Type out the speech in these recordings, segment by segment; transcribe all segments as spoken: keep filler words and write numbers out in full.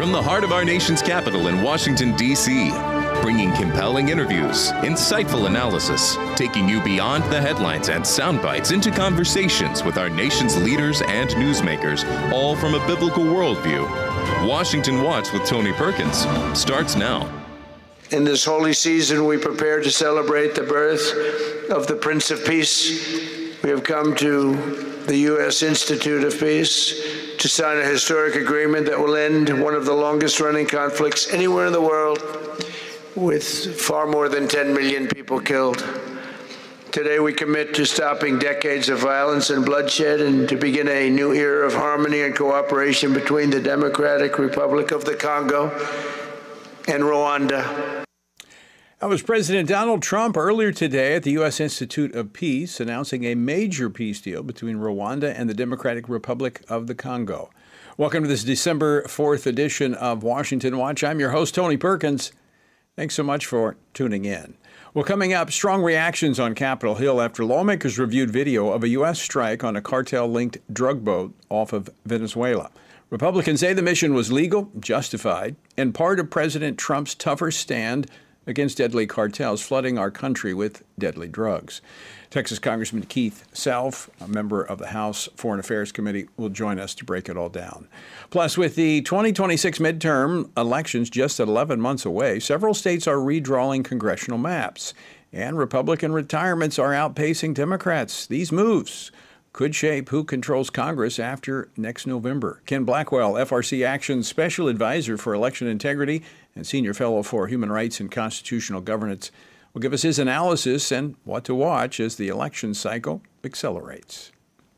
from the heart of our nation's capital in Washington, D C, bringing compelling interviews, insightful analysis, taking you beyond the headlines and sound bites into conversations with our nation's leaders and newsmakers, all from a biblical worldview. Washington Watch with Tony Perkins starts now. In this holy season, we prepare to celebrate the birth of the Prince of Peace. We have come to the U S Institute of Peace to sign a historic agreement that will end one of the longest-running conflicts anywhere in the world, with far more than ten million people killed. Today, we commit to stopping decades of violence and bloodshed and to begin a new era of harmony and cooperation between the Democratic Republic of the Congo and Rwanda. That was President Donald Trump earlier today at the U S Institute of Peace announcing a major peace deal between Rwanda and the Democratic Republic of the Congo. Welcome to this December fourth edition of Washington Watch. I'm your host, Tony Perkins. Thanks so much for tuning in. Well, coming up, strong reactions on Capitol Hill after lawmakers reviewed video of a U S strike on a cartel-linked drug boat off of Venezuela. Republicans say the mission was legal, justified, and part of President Trump's tougher stand against deadly cartels flooding our country with deadly drugs. Texas Congressman Keith Self, a member of the House Foreign Affairs Committee, will join us to break it all down. Plus, with the twenty twenty-six midterm elections just eleven months away, several states are redrawing congressional maps, and Republican retirements are outpacing Democrats. These moves could shape who controls Congress after next November. Ken Blackwell, F R C Action's Special Advisor for Election Integrity and Senior Fellow for Human Rights and Constitutional Governance, will give us his analysis and what to watch as the election cycle accelerates.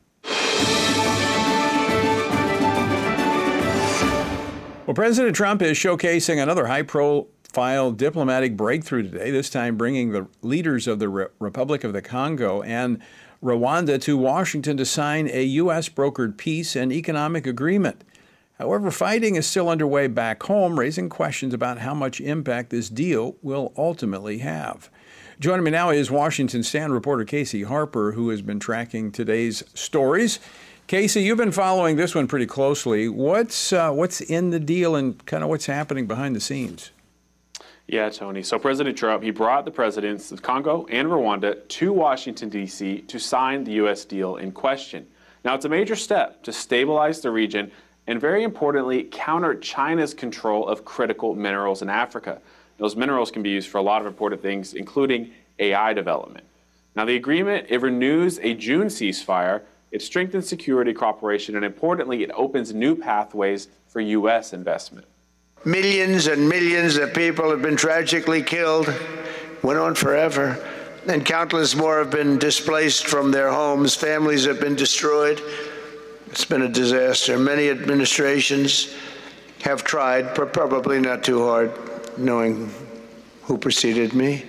Well, President Trump is showcasing another high-profile diplomatic breakthrough today, this time bringing the leaders of the Re- Republic of the Congo and Rwanda to Washington to sign a U S-brokered peace and economic agreement. However, fighting is still underway back home, raising questions about how much impact this deal will ultimately have. Joining me now is Washington Stand reporter Casey Harper, who has been tracking today's stories. Casey, you've been following this one pretty closely. What's uh, what's in the deal and kind of what's happening behind the scenes? Yeah, Tony. So President Trump, he brought the presidents of Congo and Rwanda to Washington, D C to sign the U S deal in question. Now, it's a major step to stabilize the region and, very importantly, counter China's control of critical minerals in Africa. Those minerals can be used for a lot of important things, including A I development. Now, the agreement, it renews a June ceasefire, it strengthens security cooperation, and importantly, it opens new pathways for U S investment. Millions and millions of people have been tragically killed, went on forever, and countless more have been displaced from their homes. Families have been destroyed. It's been a disaster. Many administrations have tried, but probably not too hard, knowing who preceded me.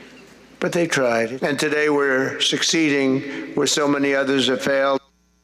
But they tried. And today we're succeeding where so many others have failed.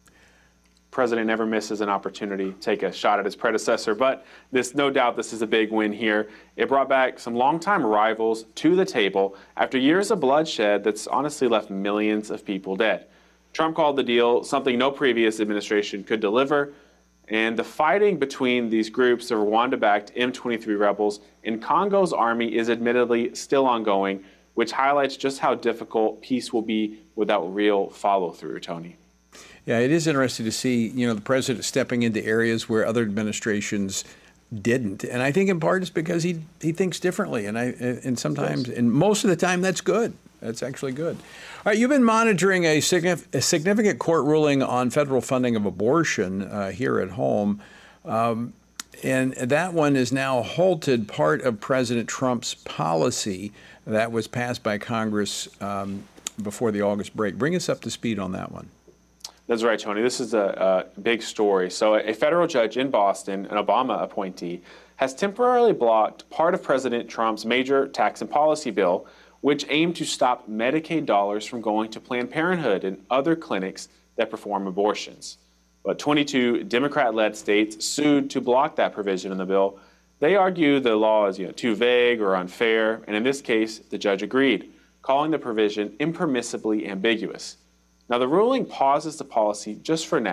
President never misses an opportunity to take a shot at his predecessor, but this, no doubt this is a big win here. It brought back some longtime rivals to the table after years of bloodshed that's honestly left millions of people dead. Trump called the deal something no previous administration could deliver, and the fighting between these groups, the Rwanda-backed M twenty-three rebels, and Congo's army is admittedly still ongoing, which highlights just how difficult peace will be without real follow-through, Tony. Yeah, it is interesting to see, you know, the president stepping into areas where other administrations didn't. And I think in part it's because he he thinks differently. And I and sometimes, yes. and most of the time, that's good. That's actually good. All right, you've been monitoring a, signif- a significant court ruling on federal funding of abortion uh, here at home. Um, and that one is now halted part of President Trump's policy that was passed by Congress um, before the August break. Bring us up to speed on that one. That's right, Tony. This is a, a big story. So a federal judge in Boston, an Obama appointee, has temporarily blocked part of President Trump's major tax and policy bill, which aimed to stop Medicaid dollars from going to Planned Parenthood and other clinics that perform abortions. But twenty-two Democrat-led states sued to block that provision in the bill. They argue the law is you know, too vague or unfair, and in this case, the judge agreed, calling the provision impermissibly ambiguous. Now, the ruling pauses the policy just for now,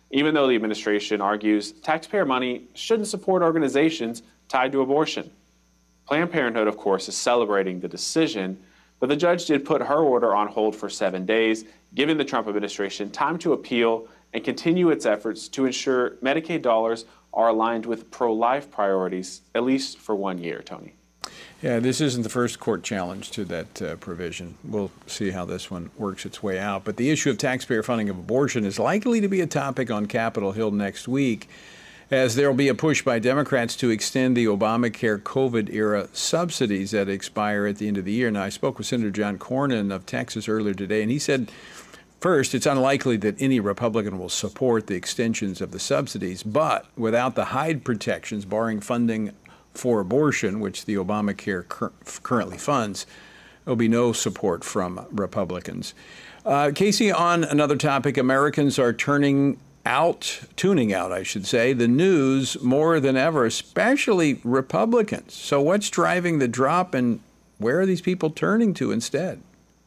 even though the administration argues taxpayer money shouldn't support organizations tied to abortion. Planned Parenthood, of course, is celebrating the decision, but the judge did put her order on hold for seven days, giving the Trump administration time to appeal and continue its efforts to ensure Medicaid dollars are aligned with pro-life priorities, at least for one year, Tony. Yeah, this isn't the first court challenge to that uh, provision. We'll see how this one works its way out. But the issue of taxpayer funding of abortion is likely to be a topic on Capitol Hill next week, as there will be a push by Democrats to extend the Obamacare COVID-era subsidies that expire at the end of the year. Now, I spoke with Senator John Cornyn of Texas earlier today, and he said, first, it's unlikely that any Republican will support the extensions of the subsidies, but without the Hyde protections barring funding for abortion, which the Obamacare cur- currently funds, there will be no support from Republicans. Uh, Casey, on another topic, Americans are turning out, tuning out, I should say, the news more than ever, especially Republicans. So what's driving the drop, and where are these people turning to instead?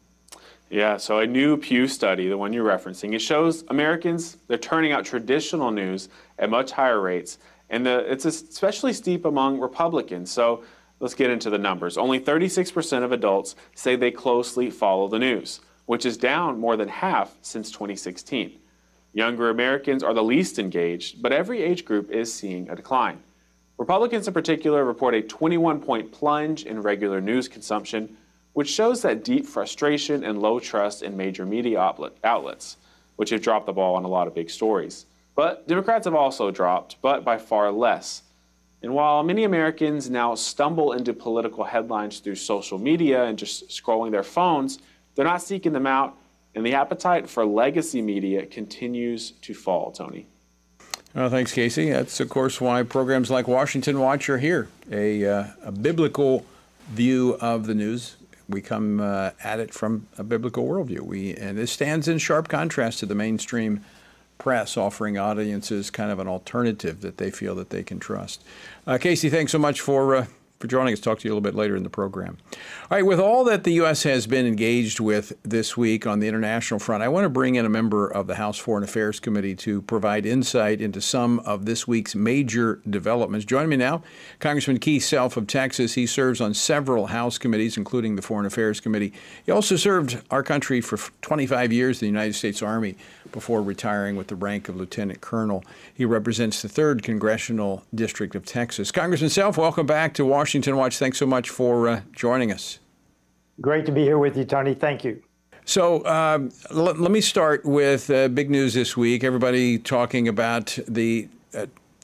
Yeah, so a new Pew study, the one you're referencing, it shows Americans, they're turning out traditional news at much higher rates. And the, it's especially steep among Republicans. So let's get into the numbers. Only thirty-six percent of adults say they closely follow the news, which is down more than half since twenty sixteen. Younger Americans are the least engaged, but every age group is seeing a decline. Republicans in particular report a twenty-one point plunge in regular news consumption, which shows that deep frustration and low trust in major media outlet, outlets, which have dropped the ball on a lot of big stories. But Democrats have also dropped, but by far less. And while many Americans now stumble into political headlines through social media and just scrolling their phones, they're not seeking them out, and the appetite for legacy media continues to fall, Tony. Well, thanks, Casey. That's, of course, why programs like Washington Watch are here, a, uh, a biblical view of the news. We come uh, at it from a biblical worldview. We, and this stands in sharp contrast to the mainstream press offering audiences kind of an alternative that they feel that they can trust. Uh, Casey, thanks so much for uh, for joining us. Talk to you a little bit later in the program. All right, with all that the U S has been engaged with this week on the international front, I want to bring in a member of the House Foreign Affairs Committee to provide insight into some of this week's major developments. Joining me now, Congressman Keith Self of Texas. He serves on several House committees, including the Foreign Affairs Committee. He also served our country for twenty-five years in the United States Army before retiring with the rank of Lieutenant Colonel. He represents the third Congressional District of Texas. Congressman Self, welcome back to Washington Watch. Thanks so much for uh, joining us. Great to be here with you, Tony. Thank you. So um, l- let me start with uh, big news this week. Everybody talking about the uh,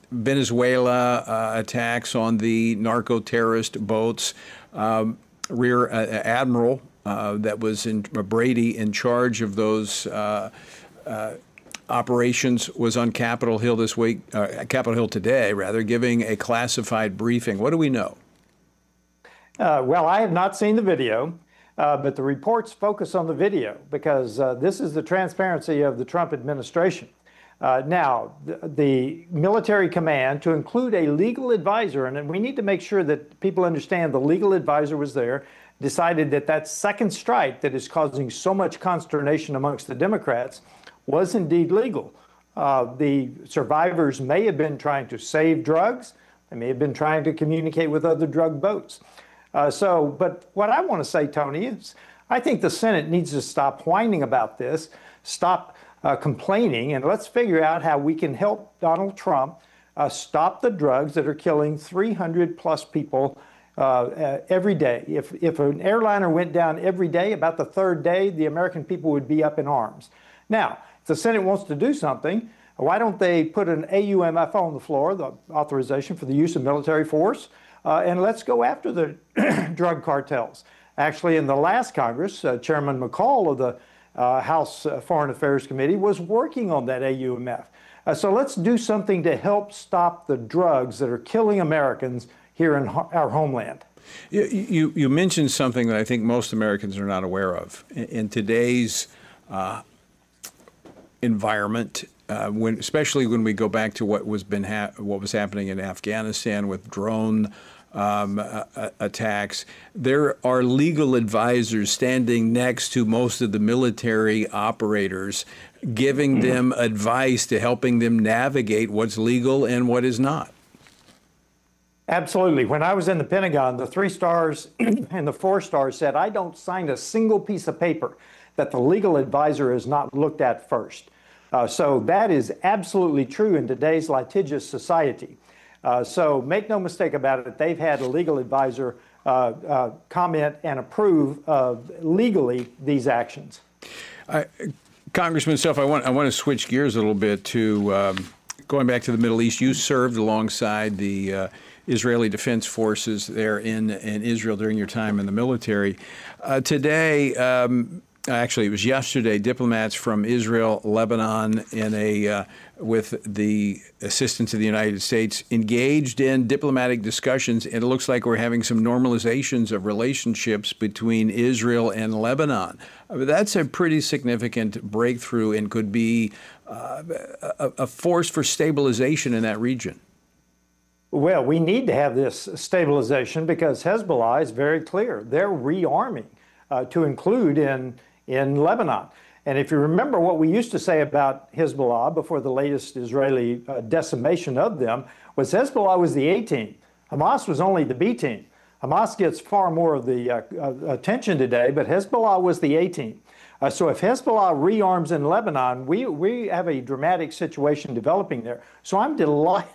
Venezuela uh, attacks on the narco-terrorist boats. Um, Rear uh, Admiral uh, that was in uh, Brady in charge of those uh, uh, operations was on Capitol Hill this week, uh, Capitol Hill today, rather, giving a classified briefing. What do we know? Uh, well, I have not seen the video, uh, but the reports focus on the video because uh, this is the transparency of the Trump administration. Uh, now, the, the military command, to include a legal advisor, and we need to make sure that people understand the legal advisor was there, decided that that second strike that is causing so much consternation amongst the Democrats was indeed legal. Uh, the survivors may have been trying to save drugs. They may have been trying to communicate with other drug boats. Uh, so, but what I want to say, Tony, is I think the Senate needs to stop whining about this, stop uh, complaining, and let's figure out how we can help Donald Trump uh, stop the drugs that are killing three hundred plus people uh, uh, every day. If, if an airliner went down every day, about the third day, the American people would be up in arms. Now, if the Senate wants to do something, why don't they put an A U M F on the floor, the authorization for the use of military force, uh, and let's go after the drug cartels. Actually, in the last Congress, uh, Chairman McCall of the uh, House uh, Foreign Affairs Committee was working on that A U M F. Uh, so let's do something to help stop the drugs that are killing Americans here in ho- our homeland. You, you, you mentioned something that I think most Americans are not aware of. In, in today's uh, environment, uh, when, especially when we go back to what was been ha- what was happening in Afghanistan with drone um, uh, attacks, there are legal advisors standing next to most of the military operators, giving them advice to helping them navigate what's legal and what is not. Absolutely. When I was in the Pentagon, the three stars and the four stars said, I don't sign a single piece of paper that the legal advisor has not looked at first. Uh, so that is absolutely true in today's litigious society. Uh, so make no mistake about it, they've had a legal advisor uh, uh, comment and approve uh, legally these actions. Uh, Congressman Self, I want, I want to switch gears a little bit to um, going back to the Middle East. You served alongside the uh, Israeli Defense Forces there in, in Israel during your time in the military. Uh, today, um, actually it was yesterday, diplomats from Israel, Lebanon, in a uh, with the assistance of the United States, engaged in diplomatic discussions, and it looks like we're having some normalizations of relationships between Israel and Lebanon. Uh, that's a pretty significant breakthrough and could be uh, a, a force for stabilization in that region. Well, we need to have this stabilization because Hezbollah is very clear. They're rearming uh, to include in, in Lebanon. And if you remember what we used to say about Hezbollah before the latest Israeli uh, decimation of them, was Hezbollah was the A team. Hamas was only the B team. Hamas gets far more of the uh, uh, attention today, but Hezbollah was the A team. Uh, so if Hezbollah rearms in Lebanon, we, we have a dramatic situation developing there. So I'm delighted.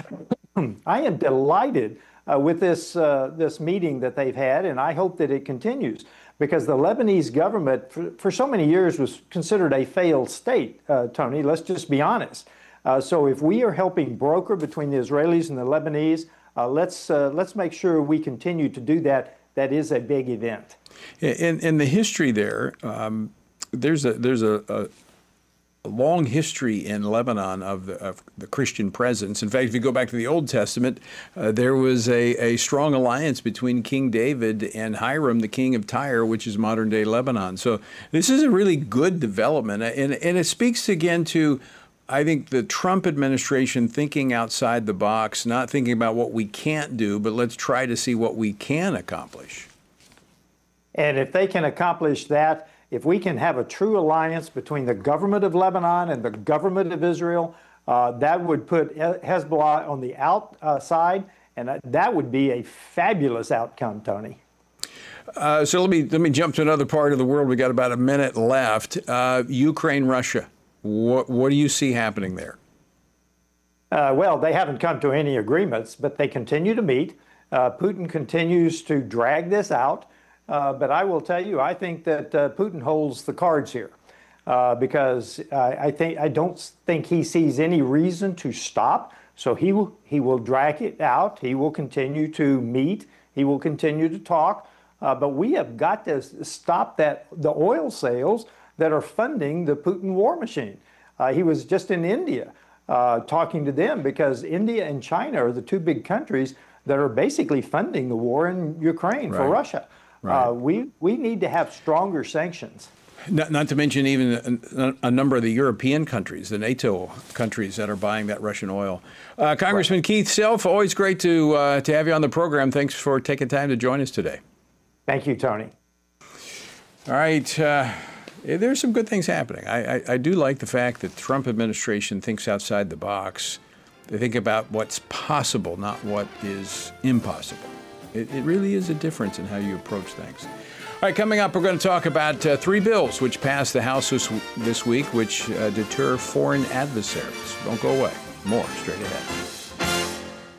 I am delighted uh, with this, uh, this meeting that they've had, and I hope that it continues, because the Lebanese government for, for so many years was considered a failed state, uh, Tony, let's just be honest. Uh, so if we are helping broker between the Israelis and the Lebanese, uh, let's, uh, let's make sure we continue to do that. That is a big event. In, in the history there, um, there's a, there's a, a A long history in Lebanon of the, of the Christian presence. In fact, if you go back to the Old Testament, uh, there was a, a strong alliance between King David and Hiram, the king of Tyre, which is modern-day Lebanon. So this is a really good development, and, and it speaks again to, I think, the Trump administration thinking outside the box, not thinking about what we can't do, but let's try to see what we can accomplish. And if they can accomplish that, if we can have a true alliance between the government of Lebanon and the government of Israel, uh, that would put Hezbollah on the outside, and that would be a fabulous outcome, Tony. Uh, so let me let me jump to another part of the world. We got about a minute left. Uh, Ukraine, Russia. What what do you see happening there? Uh, well, they haven't come to any agreements, but they continue to meet. Uh, Putin continues to drag this out. Uh, but I will tell you, I think that uh, Putin holds the cards here uh, because uh, I think I don't think he sees any reason to stop. So he will, he will drag it out. He will continue to meet. He will continue to talk. Uh, but we have got to stop that the oil sales that are funding the Putin war machine. Uh, he was just in India uh, talking to them because India and China are the two big countries that are basically funding the war in Ukraine right. for Russia. Right. Uh, we, we need to have stronger sanctions. Not, not to mention even a, a number of the European countries, the NATO countries that are buying that Russian oil. Uh, Congressman right. Keith Self, always great to, uh, to have you on the program. Thanks for taking time to join us today. Thank you, Tony. All right. Uh, there's some good things happening. I, I, I do like the fact that the Trump administration thinks outside the box. They think about what's possible, not what is impossible. It, it really is a difference in how you approach things. All right, coming up, we're going to talk about uh, three bills which passed the House this, this week, which uh, deter foreign adversaries. Don't go away. More straight ahead.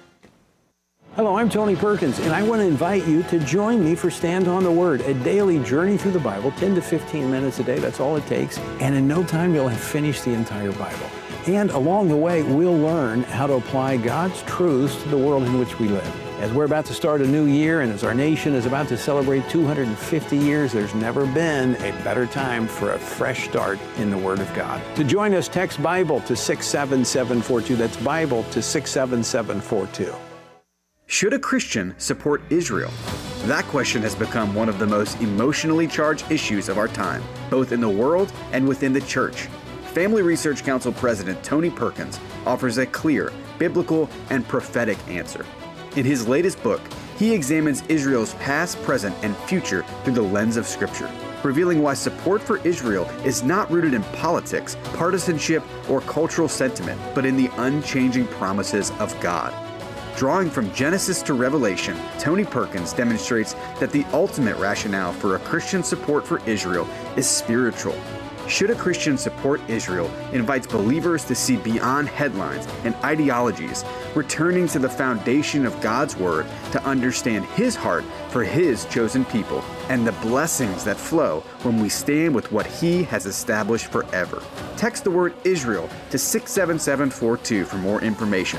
Hello, I'm Tony Perkins, and I want to invite you to join me for Stand on the Word, a daily journey through the Bible, ten to fifteen minutes a day. That's all it takes. And in no time, you'll have finished the entire Bible. And along the way, we'll learn how to apply God's truths to the world in which we live. As we're about to start a new year and as our nation is about to celebrate two hundred fifty years, there's never been a better time for a fresh start in the Word of God. To join us, text Bible to six seven seven four two. That's Bible to six seven seven four two. Should a Christian support Israel? That question has become one of the most emotionally charged issues of our time, both in the world and within the church. Family Research Council President Tony Perkins offers a clear, biblical, and prophetic answer. In his latest book, he examines Israel's past, present, and future through the lens of Scripture. revealing why support for Israel is not rooted in politics, partisanship, or cultural sentiment, but in the unchanging promises of God. Drawing from Genesis to Revelation, Tony Perkins demonstrates that the ultimate rationale for a Christian support for Israel is spiritual. Should a Christian support Israel invites believers to see beyond headlines and ideologies, returning to the foundation of God's Word to understand His heart for His chosen people and the blessings that flow when we stand with what He has established forever. Text the word Israel to six seven seven four two for more information.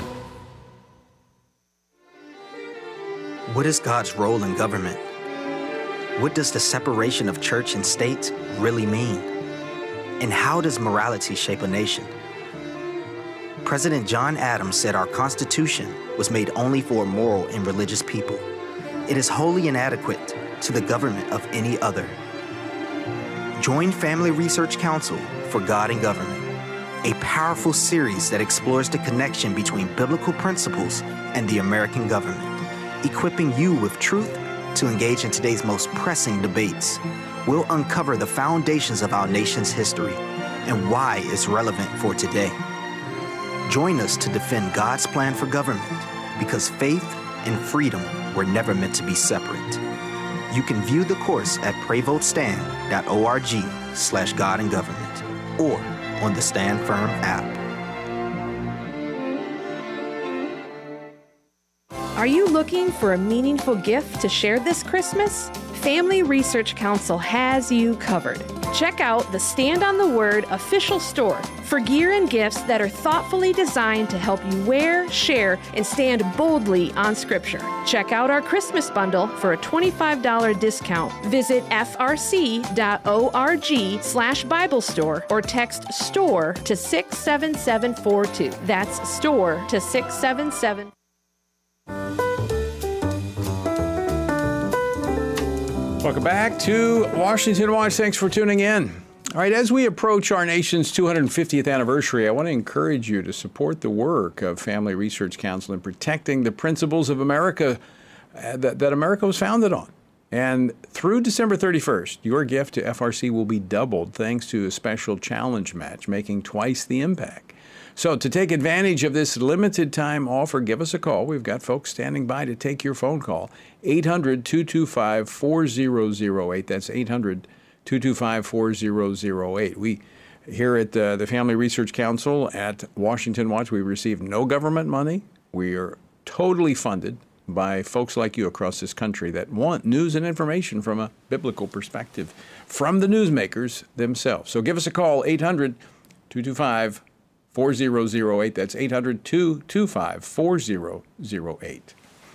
What is God's role in government? What does the separation of church and state really mean? And how does morality shape a nation? President John Adams said our Constitution was made only for a moral and religious people. It is wholly inadequate to the government of any other. Join Family Research Council for God and Government, a powerful series that explores the connection between biblical principles and the American government, equipping you with truth to engage in today's most pressing debates. We'll uncover the foundations of our nation's history and why it's relevant for today. Join us to defend God's plan for government, because faith and freedom were never meant to be separate. You can view the course at prayvotestand.org slash God and Government or on the Stand Firm app. Are you looking for a meaningful gift to share this Christmas? Family Research Council has you covered. Check out the Stand on the Word official store for gear and gifts that are thoughtfully designed to help you wear, share, and stand boldly on Scripture. Check out our Christmas bundle for a twenty-five dollars discount. Visit frc.org slash Bible store or text STORE to six seven seven four two. That's STORE to six seven seven. Welcome back to Washington Watch. Thanks for tuning in. All right, as we approach our nation's two hundred fiftieth anniversary, I want to encourage you to support the work of Family Research Council in protecting the principles of America uh, that, that America was founded on. And through December thirty-first, your gift to F R C will be doubled thanks to a special challenge match, making twice the impact. So to take advantage of this limited time offer, give us a call. We've got folks standing by to take your phone call. eight hundred, two two five, four zero zero eight. That's eight hundred, two two five, four zero zero eight. We here at uh, the Family Research Council at Washington Watch, we receive no government money. We are totally funded by folks like you across this country that want news and information from a biblical perspective from the newsmakers themselves. So give us a call, eight hundred, two two five, four zero zero eight. That's eight hundred, two two five, four zero zero eight.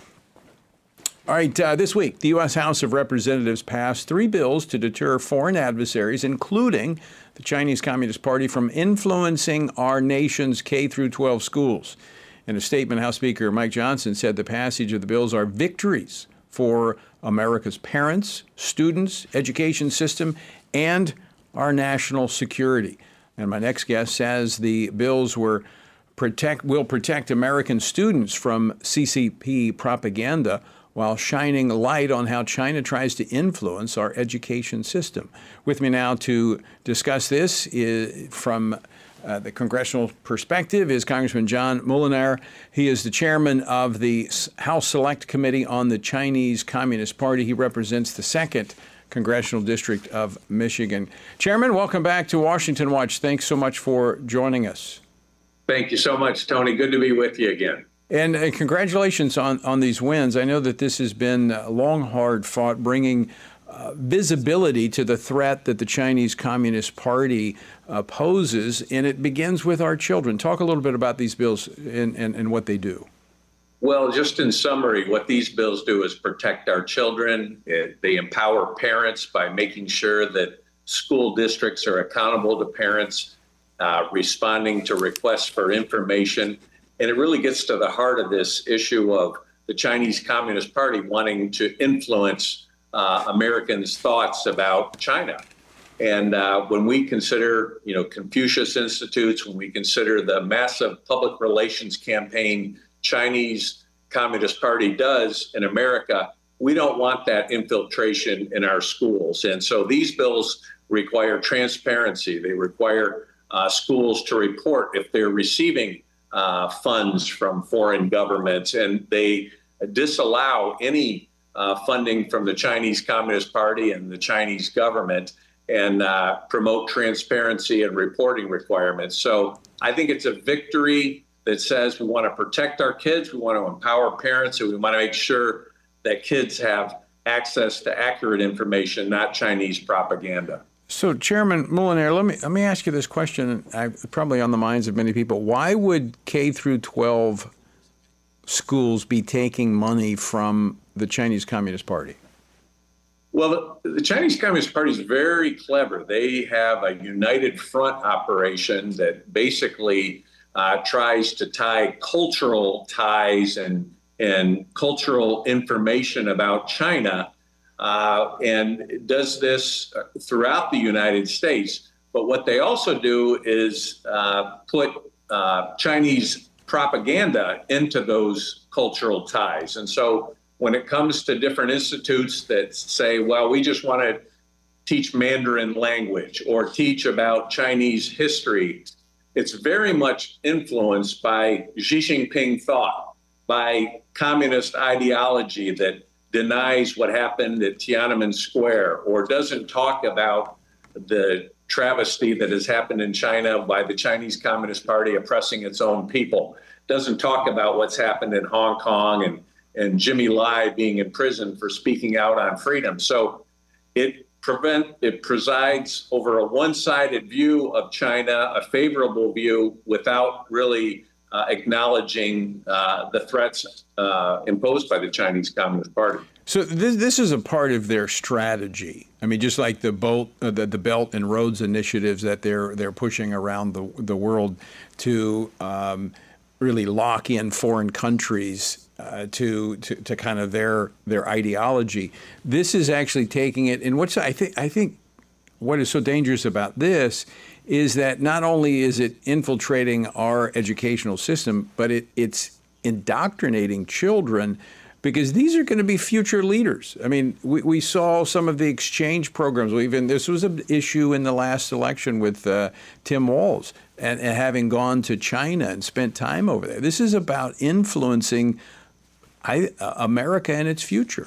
All right, uh, this week, the U S House of Representatives passed three bills to deter foreign adversaries, including the Chinese Communist Party, from influencing our nation's K through twelve schools. In a statement, House Speaker Mike Johnson said the passage of the bills are victories for America's parents, students, education system, and our national security. And my next guest says the bills were protect will protect American students from C C P propaganda while shining light on how China tries to influence our education system. With me now to discuss this is, from uh, the congressional perspective, is Congressman John Moolenaar. He is the chairman of the House Select Committee on the Chinese Communist Party. He represents the second Congressional District of Michigan. Chairman, welcome back to Washington Watch. Thanks so much for joining us. Thank you so much, Tony. Good to be with you again. And uh, congratulations on, on these wins. I know that this has been uh, long, hard fought, bringing uh, visibility to the threat that the Chinese Communist Party uh, poses, and it begins with our children. Talk a little bit about these bills and, and, and what they do. Well, just in summary, what these bills do is protect our children. It, they empower parents by making sure that school districts are accountable to parents, uh, responding to requests for information. And it really gets to the heart of this issue of the Chinese Communist Party wanting to influence uh, Americans' thoughts about China. And uh, when we consider, you know, Confucius Institutes, when we consider the massive public relations campaign Chinese Communist Party does in America, we don't want that infiltration in our schools. And so these bills require transparency. They require uh, schools to report if they're receiving uh, funds from foreign governments, and they disallow any uh, funding from the Chinese Communist Party and the Chinese government, and uh, promote transparency and reporting requirements. So I think it's a victory that says we want to protect our kids, we want to empower parents, and we want to make sure that kids have access to accurate information, not Chinese propaganda. So, Chairman Molinaro, let me let me ask you this question, I, probably on the minds of many people. Why would K through twelve schools be taking money from the Chinese Communist Party? Well, the, the Chinese Communist Party is very clever. They have a united front operation that basically uh, tries to tie cultural ties and and cultural information about China, uh, and does this throughout the United States. But what they also do is uh, put uh, Chinese propaganda into those cultural ties. And so when it comes to different institutes that say, well, we just want to teach Mandarin language or teach about Chinese history, it's very much influenced by Xi Jinping thought, by communist ideology that denies what happened at Tiananmen Square or doesn't talk about the travesty that has happened in China by the Chinese Communist Party oppressing its own people, doesn't talk about what's happened in Hong Kong and, and Jimmy Lai being in prison for speaking out on freedom. So it prevent it presides over a one-sided view of China, a favorable view, without really Uh, acknowledging uh, the threats uh, imposed by the Chinese Communist Party. So this, this is a part of their strategy. I mean, just like the, bolt, uh, the the Belt and Roads initiatives that they're they're pushing around the the world to um, really lock in foreign countries uh, to, to to kind of their their ideology. This is actually taking it. And what's I think I think what is so dangerous about this is that not only is it infiltrating our educational system, but it, it's indoctrinating children, because these are going to be future leaders. I mean, we, we saw some of the exchange programs. Even this was an issue in the last election with uh, Tim Walz and, and having gone to China and spent time over there. This is about influencing I, uh, America and its future.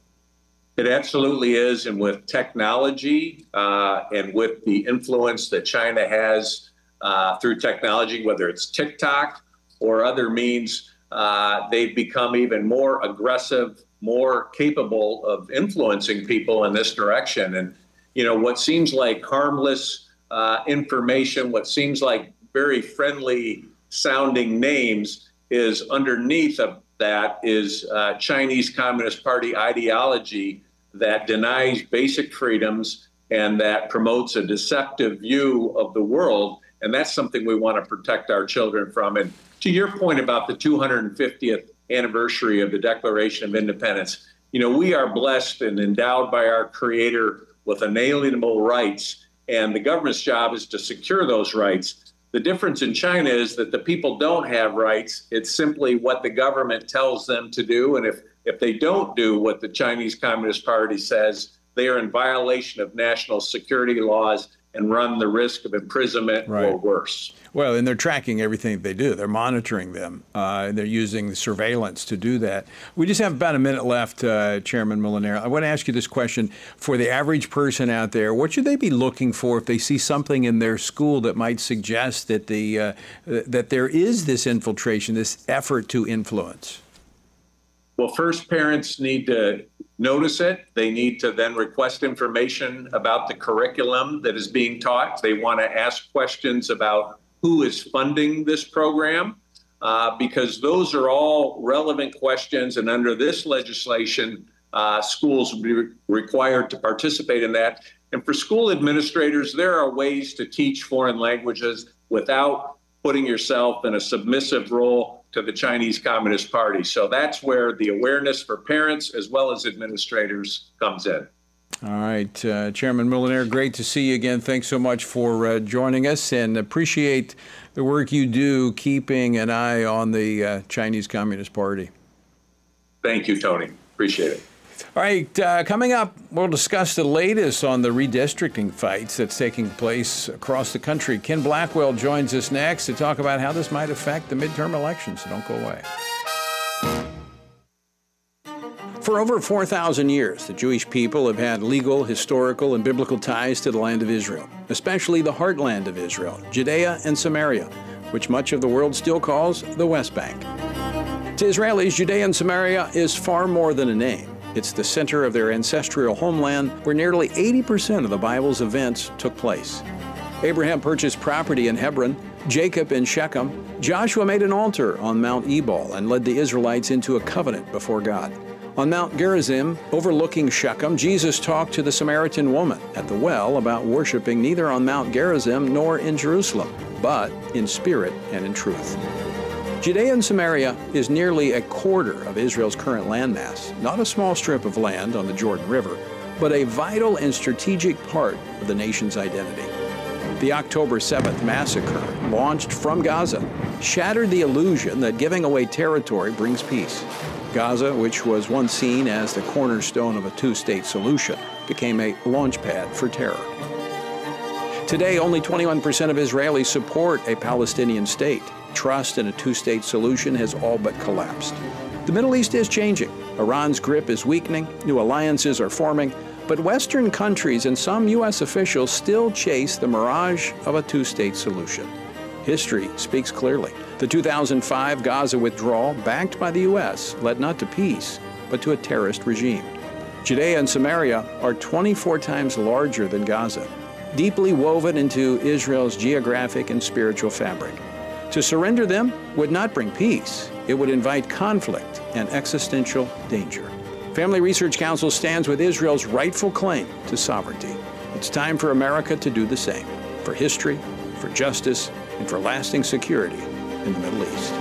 It absolutely is. And with technology uh, and with the influence that China has uh, through technology, whether it's TikTok or other means, uh, they've become even more aggressive, more capable of influencing people in this direction. And, you know, what seems like harmless uh, information, what seems like very friendly sounding names, is underneath of that is uh, Chinese Communist Party ideology that denies basic freedoms and that promotes a deceptive view of the world. And that's something we want to protect our children from. And to your point about the two hundred fiftieth anniversary of the Declaration of Independence, you know, we are blessed and endowed by our Creator with inalienable rights, and the government's job is to secure those rights. The difference in China is that the people don't have rights. It's simply what the government tells them to do. And if, if they don't do what the Chinese Communist Party says, they are in violation of national security laws and run the risk of imprisonment right. or worse. Well, and they're tracking everything they do. They're monitoring them. Uh, they're using surveillance to do that. We just have about a minute left, uh, Chairman Molinaro. I want to ask you this question. For the average person out there, what should they be looking for if they see something in their school that might suggest that the uh, that there is this infiltration, this effort to influence? Well, first, parents need to notice it. They need to then request information about the curriculum that is being taught. They want to ask questions about who is funding this program, uh, because those are all relevant questions. And under this legislation, uh, schools will be re- required to participate in that. And for school administrators, there are ways to teach foreign languages without putting yourself in a submissive role to the Chinese Communist Party. So that's where the awareness for parents as well as administrators comes in. All right, uh, Chairman Molinaro, great to see you again. Thanks so much for uh, joining us, and appreciate the work you do keeping an eye on the uh, Chinese Communist Party. Thank you, Tony. Appreciate it. All right, uh, coming up, we'll discuss the latest on the redistricting fights that's taking place across the country. Ken Blackwell joins us next to talk about how this might affect the midterm elections. So don't go away. For over four thousand years, the Jewish people have had legal, historical, and biblical ties to the land of Israel, especially the heartland of Israel, Judea and Samaria, which much of the world still calls the West Bank. To Israelis, Judea and Samaria is far more than a name. It's the center of their ancestral homeland where nearly eighty percent of the Bible's events took place. Abraham purchased property in Hebron, Jacob in Shechem, Joshua made an altar on Mount Ebal and led the Israelites into a covenant before God. On Mount Gerizim, overlooking Shechem, Jesus talked to the Samaritan woman at the well about worshiping neither on Mount Gerizim nor in Jerusalem, but in spirit and in truth. Judea and Samaria is nearly a quarter of Israel's current landmass, not a small strip of land on the Jordan River, but a vital and strategic part of the nation's identity. The October seventh massacre, launched from Gaza, shattered the illusion that giving away territory brings peace. Gaza, which was once seen as the cornerstone of a two-state solution, became a launchpad for terror. Today, only twenty-one percent of Israelis support a Palestinian state. Trust in a two-state solution has all but collapsed. The Middle East is changing. Iran's grip is weakening, new alliances are forming, but Western countries and some U S officials still chase the mirage of a two-state solution. History speaks clearly. The two thousand five Gaza withdrawal, backed by the U S, led not to peace, but to a terrorist regime. Judea and Samaria are twenty-four times larger than Gaza, deeply woven into Israel's geographic and spiritual fabric. To surrender them would not bring peace. It would invite conflict and existential danger. Family Research Council stands with Israel's rightful claim to sovereignty. It's time for America to do the same, for history, for justice, and for lasting security in the Middle East.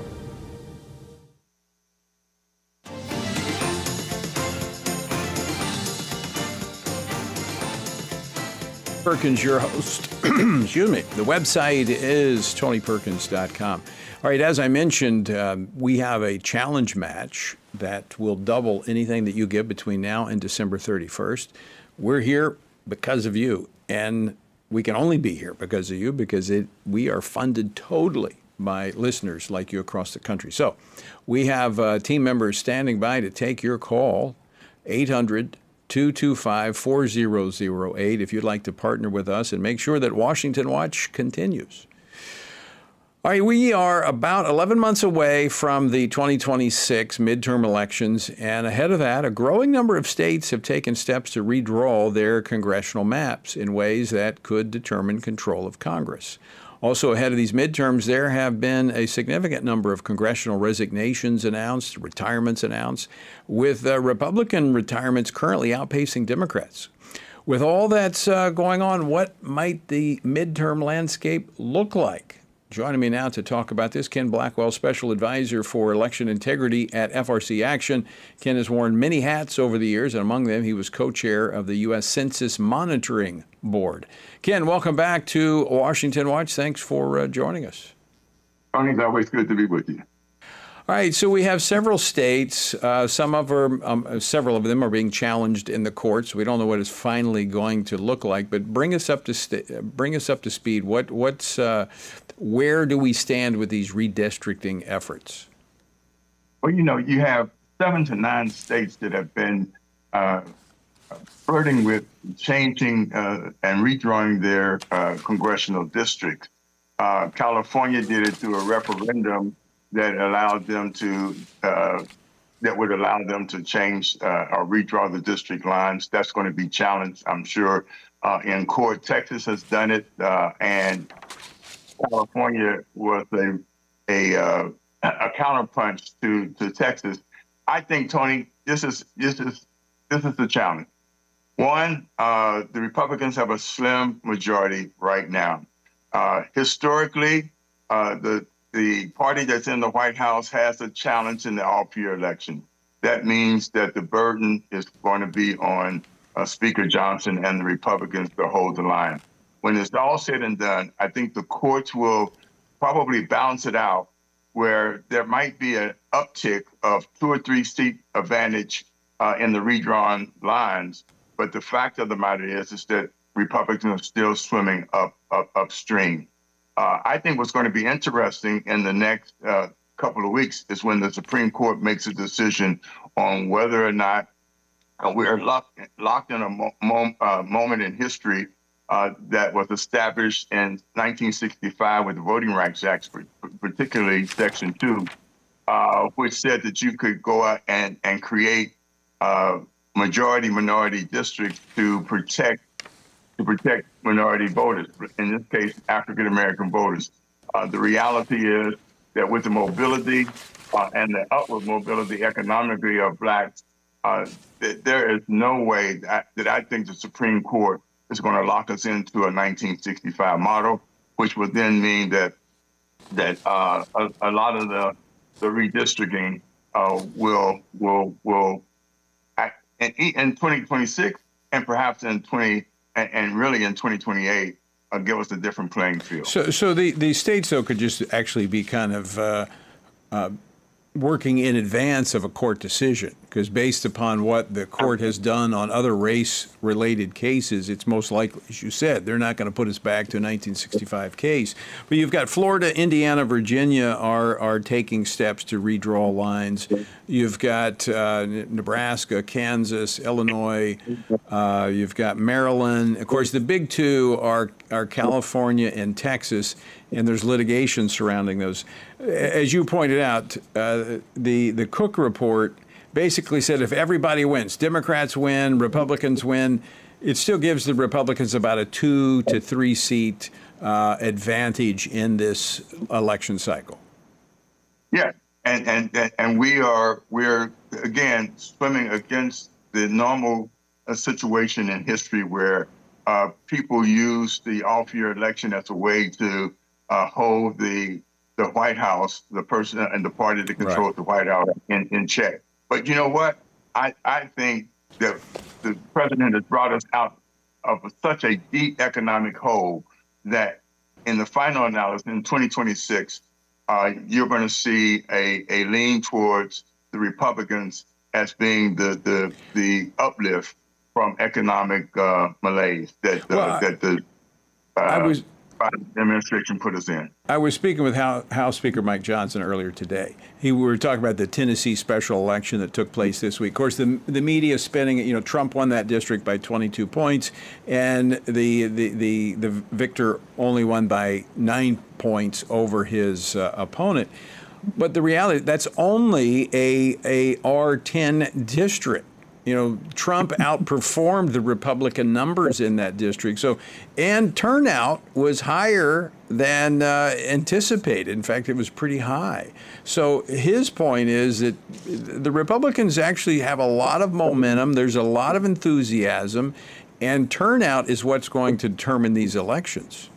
Perkins, your host. Excuse me. The website is tony perkins dot com. All right, as I mentioned, um, we have a challenge match that will double anything that you give between now and December thirty-first. We're here because of you, and we can only be here because of you, because it, we are funded totally by listeners like you across the country. So we have uh, team members standing by to take your call, eight hundred, two two five, four zero zero eight, if you'd like to partner with us and make sure that Washington Watch continues. All right, we are about eleven months away from the twenty twenty-six midterm elections, and ahead of that, a growing number of states have taken steps to redraw their congressional maps in ways that could determine control of Congress. Also ahead of these midterms, there have been a significant number of congressional resignations announced, retirements announced, with uh, Republican retirements currently outpacing Democrats. With all that's uh, going on, what might the midterm landscape look like? Joining me now to talk about this, Ken Blackwell, Special Advisor for Election Integrity at F R C Action. Ken has worn many hats over the years, and among them, he was co-chair of the U S Census Monitoring Board. Ken, welcome back to Washington Watch. Thanks for uh, joining us. Tony, it's always good to be with you. All right, so we have several states. Uh, some of them, um, several of them are being challenged in the courts. We don't know what it's finally going to look like. But bring us up to st- bring us up to speed. What what's uh, where do we stand with these redistricting efforts? Well, you know, you have seven to nine states that have been uh, flirting with changing uh, and redrawing their uh, congressional districts. Uh, California did it through a referendum that allowed them to, uh, that would allow them to change uh, or redraw the district lines. That's going to be challenged, I'm sure, uh, in court. Texas has done it, uh, and California was a a, uh, a counterpunch to, to Texas. I think, Tony, this is this is this is the challenge. One, uh, the Republicans have a slim majority right now. Uh, historically, uh, the The party that's in the White House has a challenge in the off-year election. That means that the burden is going to be on uh, Speaker Johnson and the Republicans to hold the line. When it's all said and done, I think the courts will probably balance it out where there might be an uptick of two or three seat advantage uh, in the redrawn lines. But the fact of the matter is, is that Republicans are still swimming up, up upstream. Uh, I think what's going to be interesting in the next uh, couple of weeks is when the Supreme Court makes a decision on whether or not uh, we are locked, locked in a mo mo uh, moment in history uh, that was established in nineteen sixty-five with the Voting Rights Act, particularly Section two, uh, which said that you could go out and, and create uh, majority minority districts to protect to protect minority voters, in this case, African American voters. Uh, the reality is that with the mobility uh, and the upward mobility economically of blacks, uh, th there is no way that, that I think the Supreme Court is going to lock us into a nineteen sixty-five model, which would then mean that that uh, a, a lot of the the redistricting uh, will will will act in, in twenty twenty-six and perhaps in twenty and, and really in twenty twenty-eight uh, give us a different playing field. So, so the the states though could just actually be kind of uh, uh, working in advance of a court decision, because based upon what the court has done on other race-related cases, it's most likely, as you said, they're not going to put us back to a nineteen sixty-five case. But you've got Florida, Indiana, Virginia are are taking steps to redraw lines. You've got uh, Nebraska, Kansas, Illinois. Uh, you've got Maryland. Of course, the big two are are California and Texas, and there's litigation surrounding those. As you pointed out, uh, the the Cook report basically said if everybody wins, Democrats win, Republicans win, it still gives the Republicans about a two to three seat uh, advantage in this election cycle. Yeah, and and and we are we're again swimming against the normal uh, situation in history where uh, people use the off-year election as a way to uh, hold the the White House, the person and the party that controls right. the White House in, in check. But you know what? I, I think that the president has brought us out of such a deep economic hole that in the final analysis in twenty twenty-six, uh, you're going to see a, a lean towards the Republicans as being the the, the uplift from economic uh, malaise that, uh, well, that the uh, I was, administration put us in. I was speaking with House Speaker Mike Johnson earlier today. He we were talking about the Tennessee special election that took place this week. Of course, the the media is spinning it. You know, Trump won that district by twenty-two points, and the the the, the victor only won by nine points over his uh, opponent. But the reality, that's only a a R ten district. You know, Trump outperformed the Republican numbers in that district. So, and turnout was higher than uh, anticipated. In fact, it was pretty high. So his point is that the Republicans actually have a lot of momentum. There's a lot of enthusiasm, and turnout is what's going to determine these elections.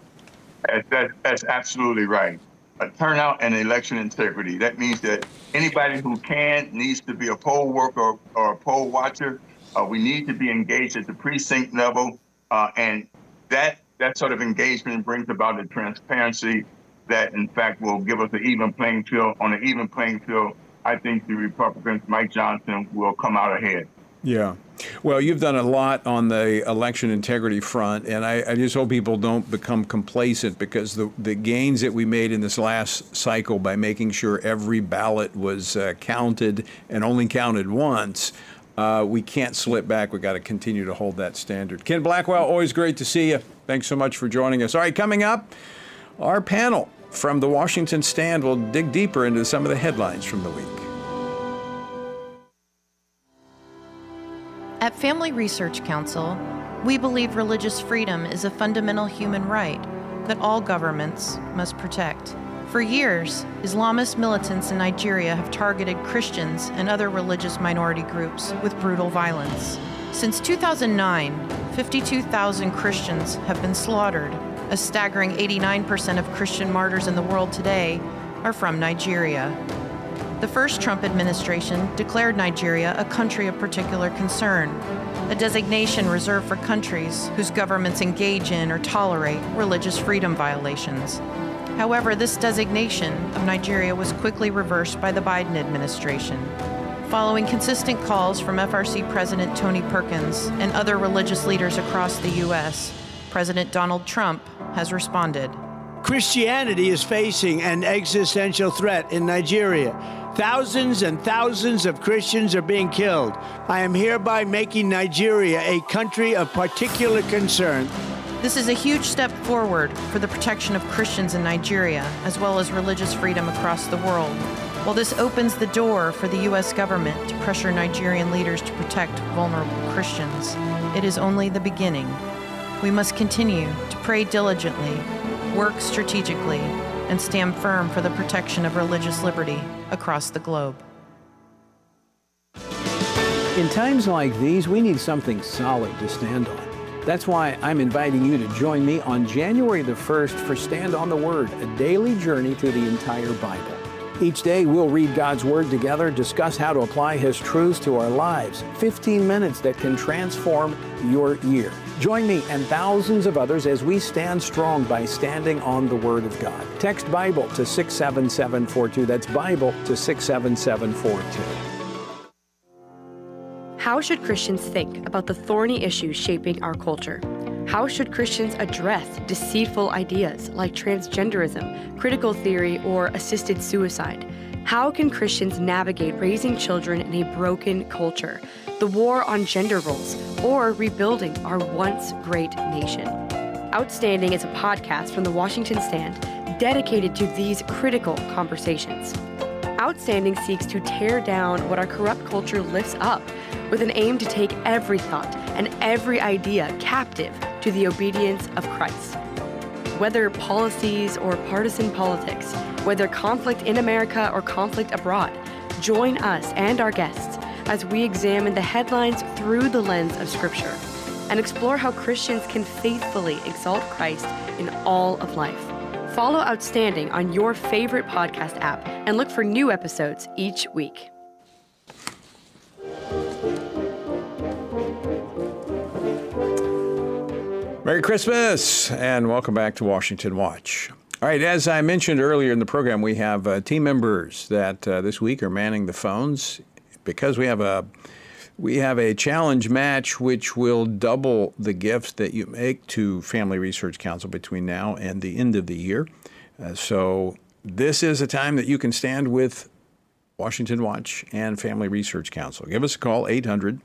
That, that's absolutely right. A turnout and election integrity. That means that anybody who can needs to be a poll worker or a poll watcher. Uh, we need to be engaged at the precinct level, uh, and that that sort of engagement brings about a transparency that, in fact, will give us an even playing field. On an even playing field, I think the Republicans, Mike Johnson, will come out ahead. Yeah. Well, you've done a lot on the election integrity front, and I, I just hope people don't become complacent, because the, the gains that we made in this last cycle by making sure every ballot was uh, counted and only counted once, uh, we can't slip back. We've got to continue to hold that standard. Ken Blackwell, always great to see you. Thanks so much for joining us. All right, coming up, our panel from the Washington Stand will dig deeper into some of the headlines from the week. At Family Research Council, we believe religious freedom is a fundamental human right that all governments must protect. For years, Islamist militants in Nigeria have targeted Christians and other religious minority groups with brutal violence. Since two thousand nine, fifty-two thousand Christians have been slaughtered. A staggering eighty-nine percent of Christian martyrs in the world today are from Nigeria. The first Trump administration declared Nigeria a country of particular concern, a designation reserved for countries whose governments engage in or tolerate religious freedom violations. However, this designation of Nigeria was quickly reversed by the Biden administration. Following consistent calls from F R C President Tony Perkins and other religious leaders across the U S, President Donald Trump has responded. Christianity is facing an existential threat in Nigeria. Thousands and thousands of Christians are being killed. I am hereby making Nigeria a country of particular concern. This is a huge step forward for the protection of Christians in Nigeria, as well as religious freedom across the world. While this opens the door for the U S government to pressure Nigerian leaders to protect vulnerable Christians, it is only the beginning. We must continue to pray diligently, work strategically, and stand firm for the protection of religious liberty across the globe. In times like these, we need something solid to stand on. That's why I'm inviting you to join me on January the first for Stand on the Word, a daily journey through the entire Bible. Each day, we'll read God's Word together, discuss how to apply His truths to our lives. fifteen minutes that can transform your year. Join me and thousands of others as we stand strong by standing on the Word of God. Text Bible to six seven seven four two. That's Bible to six seven seven four two. How should Christians think about the thorny issues shaping our culture? How should Christians address deceitful ideas like transgenderism, critical theory, or assisted suicide? How can Christians navigate raising children in a broken culture, the war on gender roles, or rebuilding our once great nation? Outstanding is a podcast from the Washington Stand dedicated to these critical conversations. Outstanding seeks to tear down what our corrupt culture lifts up with an aim to take every thought and every idea captive to the obedience of Christ. Whether policies or partisan politics, whether conflict in America or conflict abroad, join us and our guests as we examine the headlines through the lens of Scripture and explore how Christians can faithfully exalt Christ in all of life. Follow Outstanding on your favorite podcast app and look for new episodes each week. Merry Christmas and welcome back to Washington Watch. All right, as I mentioned earlier in the program, we have uh, team members that uh, this week are manning the phones because we have a we have a challenge match which will double the gifts that you make to Family Research Council between now and the end of the year. Uh, so this is a time that you can stand with Washington Watch and Family Research Council. Give us a call, eight hundred,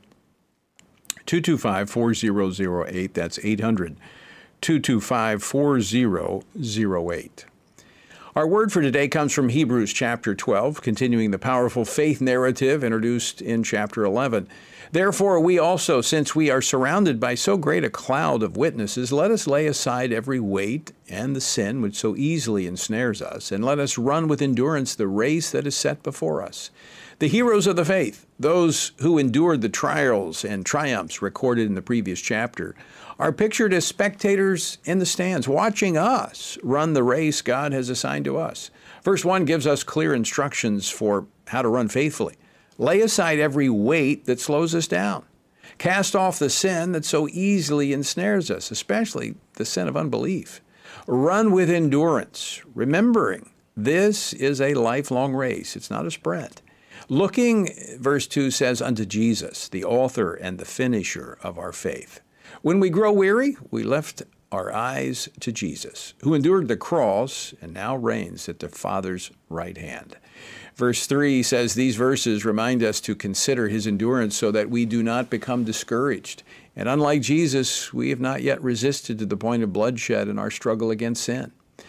two two five, four zero zero eight. That's eight hundred, two two five, four zero zero eight. Our word for today comes from Hebrews chapter twelve, continuing the powerful faith narrative introduced in chapter eleven. Therefore, we also, since we are surrounded by so great a cloud of witnesses, let us lay aside every weight and the sin which so easily ensnares us, and let us run with endurance the race that is set before us. The heroes of the faith, those who endured the trials and triumphs recorded in the previous chapter, are pictured as spectators in the stands, watching us run the race God has assigned to us. Verse one gives us clear instructions for how to run faithfully. Lay aside every weight that slows us down. Cast off the sin that so easily ensnares us, especially the sin of unbelief. Run with endurance, remembering this is a lifelong race. It's not a sprint. Looking, verse two says, unto Jesus, the author and the finisher of our faith. When we grow weary, we lift our eyes to Jesus, who endured the cross and now reigns at the Father's right hand. Verse three says these verses remind us to consider his endurance so that we do not become discouraged. And unlike Jesus, we have not yet resisted to the point of bloodshed in our struggle against sin.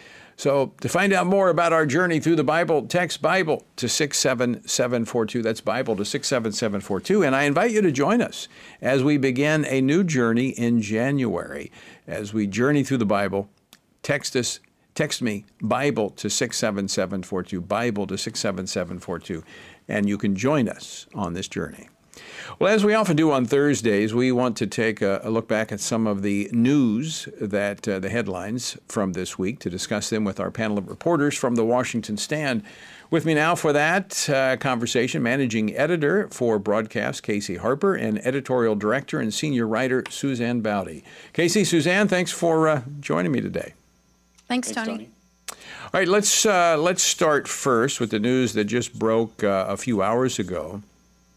So to find out more about our journey through the Bible, text Bible to six seven seven four two. That's Bible to six seven seven four two. And I invite you to join us as we begin a new journey in January. As we journey through the Bible, text us, text me Bible to six seven seven four two, Bible to six seven seven four two, and you can join us on this journey. Well, as we often do on Thursdays, we want to take a, a look back at some of the news that uh, the headlines from this week to discuss them with our panel of reporters from the Washington Stand. With me now for that uh, conversation, managing editor for broadcast, Casey Harper, and editorial director and senior writer, Suzanne Bowdy. Casey, Suzanne, thanks for uh, joining me today. Thanks, Thanks Tony. Tony. All right, let's uh, let's start first with the news that just broke uh, a few hours ago.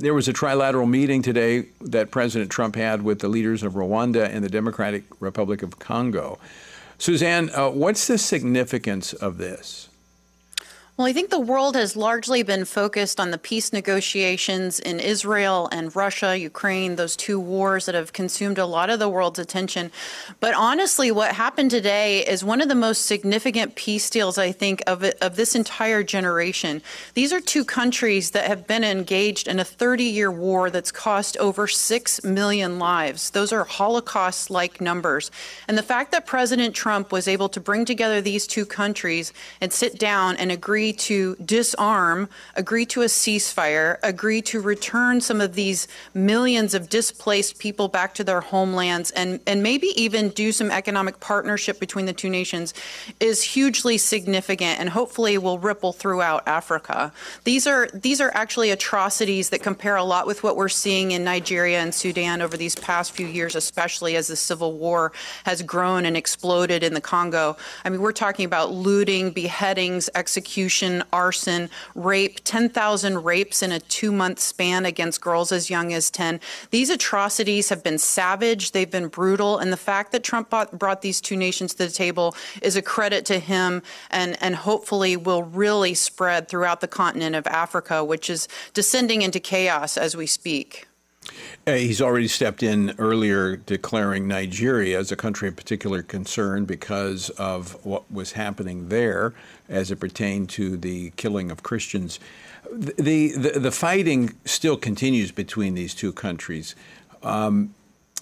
there was a trilateral meeting today that President Trump had with the leaders of Rwanda and the Democratic Republic of Congo. Suzanne, uh, what's the significance of this? Well, I think the world has largely been focused on the peace negotiations in Israel and Russia, Ukraine, those two wars that have consumed a lot of the world's attention. But honestly, what happened today is one of the most significant peace deals, I think, of it, of this entire generation. These are two countries that have been engaged in a thirty-year war that's cost over six million lives. Those are Holocaust-like numbers. And the fact that President Trump was able to bring together these two countries and sit down and agree to disarm, agree to a ceasefire, agree to return some of these millions of displaced people back to their homelands, and, and maybe even do some economic partnership between the two nations is hugely significant and hopefully will ripple throughout Africa. These are these are actually atrocities that compare a lot with what we're seeing in Nigeria and Sudan over these past few years, especially as the civil war has grown and exploded in the Congo. I mean, we're talking about looting, beheadings, execution, arson, rape, ten thousand rapes in a two-month span against girls as young as ten. These atrocities have been savage, they've been brutal, and the fact that Trump brought, brought these two nations to the table is a credit to him and, and hopefully will really spread throughout the continent of Africa, which is descending into chaos as we speak. Uh, he's already stepped in earlier declaring Nigeria as a country of particular concern because of what was happening there as it pertained to the killing of Christians. The, the, the fighting still continues between these two countries. Um,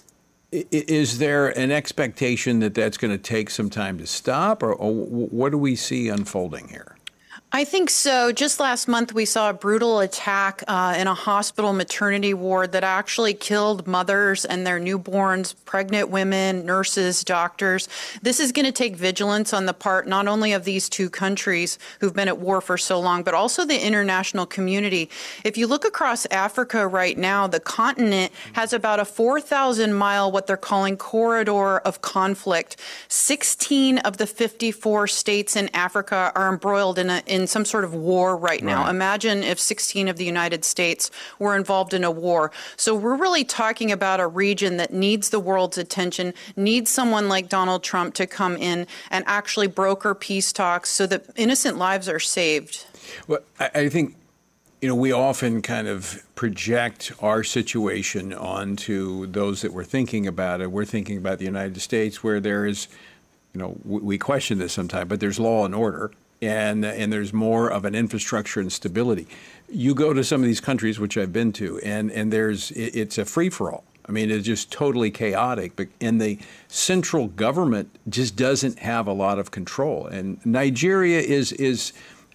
is there an expectation that that's going to take some time to stop, or, or what do we see unfolding here? I think so. Just last month, we saw a brutal attack uh, in a hospital maternity ward that actually killed mothers and their newborns, pregnant women, nurses, doctors. This is going to take vigilance on the part not only of these two countries who've been at war for so long, but also the international community. If you look across Africa right now, the continent has about a four thousand mile, what they're calling corridor of conflict. sixteen of the fifty-four states in Africa are embroiled in a in in some sort of war right now. Right. Imagine if sixteen of the United States were involved in a war. So we're really talking about a region that needs the world's attention, needs someone like Donald Trump to come in and actually broker peace talks so that innocent lives are saved. Well, I, I think, you know, we often kind of project our situation onto those that we're thinking about it. We're thinking about the United States, where there is, you know, we question this sometimes, but there's law and order. And and there's more of an infrastructure and stability. You go to some of these countries, which I've been to, and, and there's it, it's a free-for-all. I mean, it's just totally chaotic. But and the central government just doesn't have a lot of control. And Nigeria is is